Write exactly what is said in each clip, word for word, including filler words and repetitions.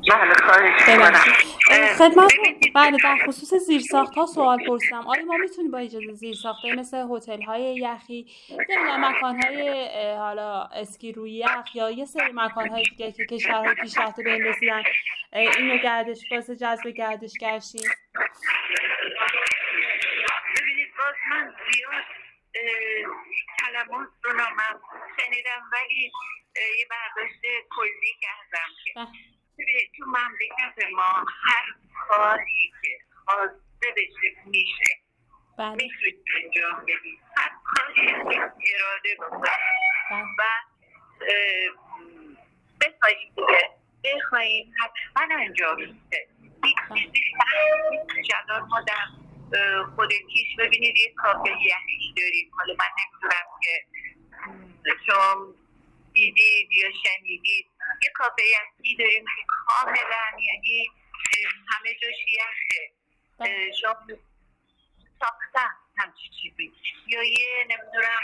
بله خواهش میکنم. ببخشید خدمت بله در خصوص زیرساخت‌ها سوال پرسیدم. آیا ما میتونیم با ایجاد زیرساخت‌های مثل هتل‌های یخی، نمیدونم مکان‌های حالا اسکی روی یخ یا یه سری مکان‌های دیگه که کشورهای پیشرفته به این رسیدن اینو گردش باعث جذب گردشگر شیم؟ ببینید باز من زیاد کلمات رو نامم شنیدم ولی یه برداشت کلی کردم که ببینید تو مملکت ما هر کاری که خواسته بشه میشه، میتونید انجام بدید، هر کاری که اراده بکنید و بخواهیم دیگه بخواهیم حتما انجام میشه. هیچ چیزی نیست. الان ما در خود کیش ببینید یه کافه یخی داریم. حالا من نمیدونم که شما دیدید یا شنیدید، یه کافه یخی داریم که کاملا یعنی همه جاش یخه. شما ساختن همچی چیزی یا یه نمیدونم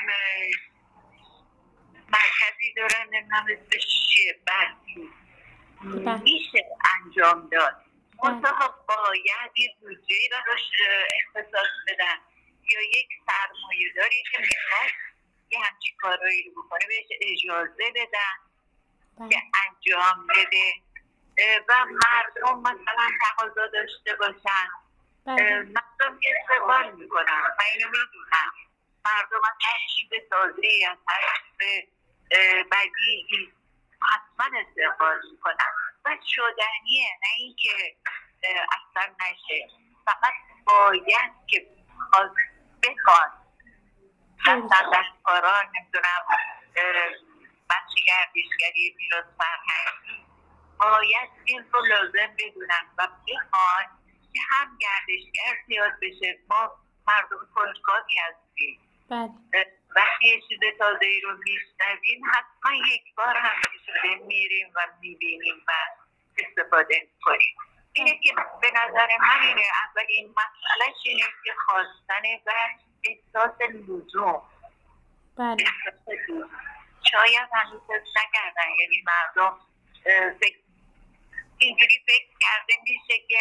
مرکزی دارن نمیدونم اسمش چیه برسی میشه انجام داد. منطقه باید یه بودجه‌ای براش اختصاص بدن یا یک سرمایه داری که میخواد یه همچین کارایی رو بکنه بهش اجازه بدن که انجام بده و مردم مثلا تقاضا داشته باشن. مردم یه استقبال میکنن و اینو میدونم. مردم از هر چیز تازه‌ای از هر چیز بدیعی حتما استقبال میکنن و شدنیه، نه اینکه اصلا نشه. فقط باید که بخواد مثلا دستکاران نمیدونم بخش گردشگری میراث فرهنگی باید این رو لازم بدونن و بخوان که هم گردشگر زیاد بشه. ما مردم کنجکاوی هستیم. وقتی یه چیز تازه‌ای رو میشنویم حتما یک بار هم شده میریم و میبینیم و استفاده کنیم. اینه که به نظر من اینه اولین مسئله اینه که خواستن و احساس لزوم. بله. شاید هنوز نکردن، یعنی مردم فکر اینجوری فکر کرده میشه که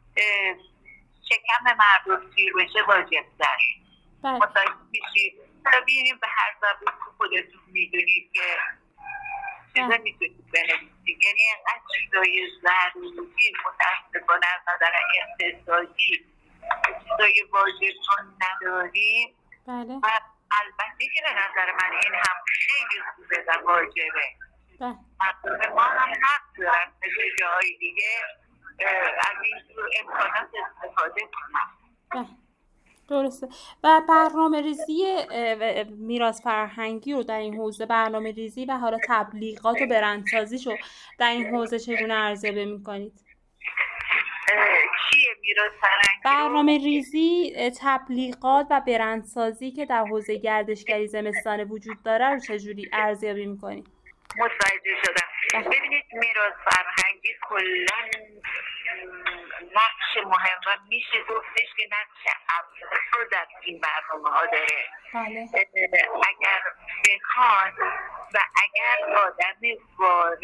شکم مردم سیر بشه واجب دار. بله. متوجه میشید؟ حالا بینیم به هر زبون که خودتون میدونید که چیزا میتونید بنویسید. یعنی اینقدر چیزای ضروری متاسفانه از نظر اقتصادی چیزای واجب چون نداریم. بله. و البته که به نظر من این هم خیلی خوبه و واجبه. بله. مردم ما هم حق دارن به جای دیگه از این جور امکانات استفاده کنن. بله. درسته. و برنامه ریزی میراث فرهنگی رو در این حوزه، برنامه ریزی و حالا تبلیغات و برندسازیشو در این حوزه چگونه ارزیابی می‌کنید؟ چیه میراث فرهنگی؟ برنامه ریزی، تبلیغات و برندسازی که در حوزه گردشگری زمستانه وجود داره رو چجوری ارزیابی می‌کنید؟ متوجه شدم. ببینید میراث فرهنگی کلاً نقش مهم و میشه گفتش که نقش ابرز در این برنامه ها داره. بله. اگر بخوان و اگر آدم وارد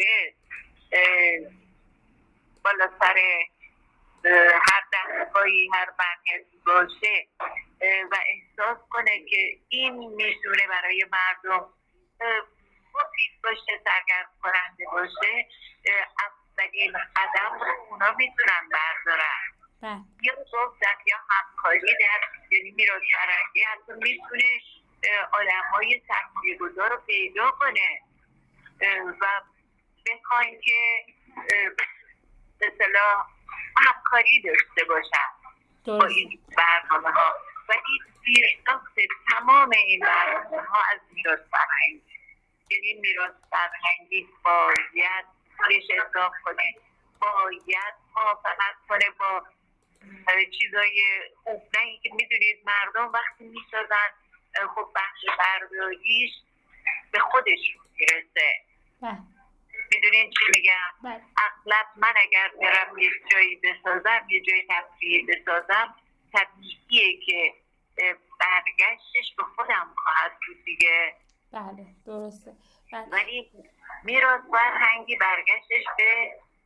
بالا سر هر دستگاهی هر مرکزی باشه و احساس کنه که این میتونه برای مردم مفید باشه، سرگرم کننده باشه، اولین قدم رو اونا میتونن بردارن. یا گفتن یا همکاری در یعنی میراث فرهنگی حتی میتونه آدم‌های سرمایه‌گذار رو پیدا کنه و بخواین که به اصطلاح همکاری داشته باشن با این برنامه ها. ولی زیرساخت تمام این برنامه ها از میراث فرهنگی، یعنی میراث فرهنگی باید خودش اصلاح کنه، باید موافقت کنه با چیزای خوب. نه اینکه میدونید مردم وقتی میسازن خب بخش برداریش به خودشون میرسه. میدونین چی میگم؟ اغلب من اگر برم یه جایی بسازم، یه جایی تفریحی بسازم، طبیعیه که برگشتش به خودم خواهد بود دیگه. بله درسته. ولی میراث فرهنگی برگشتش به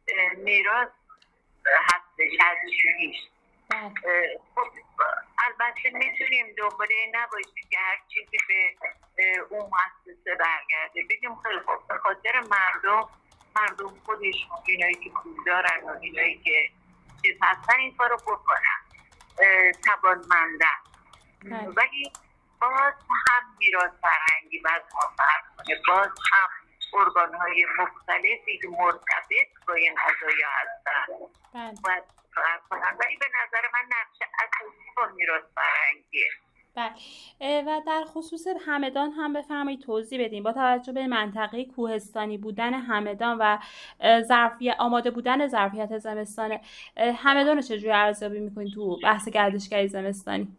میراث هستش از چیزیش. خب البته میتونیم دنباله این نباشیم که هر چیزی به اون مؤسسه برگرده. بگیم خیلی خوب به خاطر مردم مردم خودشون، اینایی که پول دارن و اینایی که چیز هستن این کارو بکنن، توانمندن. ولی باز هم میراث فرهنگی باید فرق کنه، باز هم ارگان‌های مختلفی که مرتبط با این قضایا هستن باید فرق کنن. ولی به نظر من نقش اساسی با میراث فرهنگیه. بله. و در خصوص همدان هم بفرمایید توضیح بدین با توجه به منطقه کوهستانی بودن همدان و ظرفیت آماده بودن ظرفیت زمستان همدان رو چجوری ارزیابی میکنید تو بحث گردشگری زمستانی؟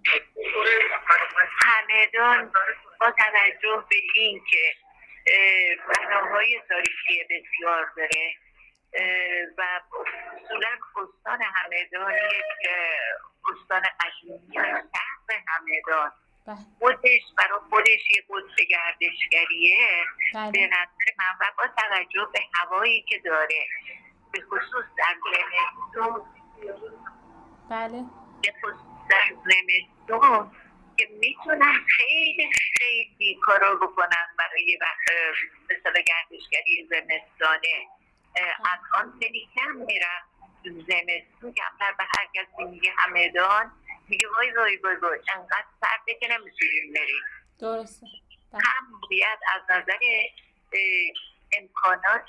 همدان با توجه به این که بناهای تاریخی بسیار داره و اصولا استان همدان یک استان قدیمی است. شهر همدان خودش برای خودش یک قطب گردشگریه به نظر من و با توجه به هوایی که داره به خصوص در زمستون. بله به خصوص در زمستون که میتونن خیلی خیلی کارا بکنن برای مثلا گردشگری زمستانه. الان خیلی کم میرن زمستون، کمتر به هر کسی میگه همدان میگه وای وای وای وای انقدر سرده که نمیتونیم بریم. درسته. هم باید از نظر امکانات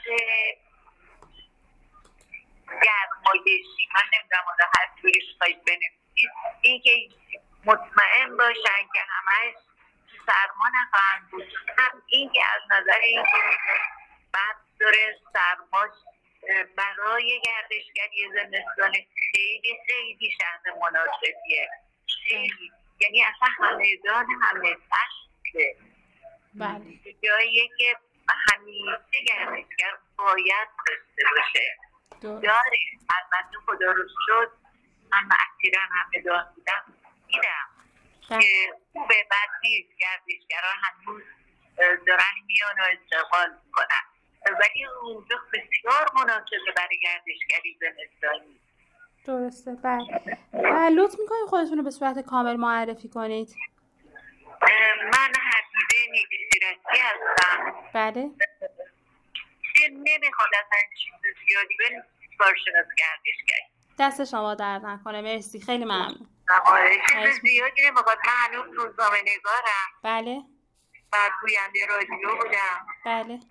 گرمایشی، من نمیدونم حالا هر جوری بخواید بنویسید، این که مطمئن باشن که همش سرما نخواهند بود. هم این که از نظر این که بعد داره سرماش برای گردشگری زمستان خیلی خیلی شهر مناسبیه. خیلی یعنی اصلا همدان همه فصله. بله. جاییه که همیشه گردشگر باید داشته باشه. داره. البته خدا رو شد من اکثرا همدان بودم دیدم که خوبه بد نیست، گردشگرها هنوز دارن میان و استقبال میکنن، ولی اونجا بسیار مناسبه برای گردشگری زمستانی. درسته. بله. لطف میکنید خودتون رو به صورت کامل معرفی کنید. من حفیظه نیکی سیرتی هستم. بله. نمیخواد اصلا چیز زیادی بریم کارشناس گردشگری. دست شما درد نکنه. مرسی، خیلی ممنون. چیز زیادی نمیخواد. من هنوز روزنامه نگارم. بله. بعد گوینده رادیو بودم. بله.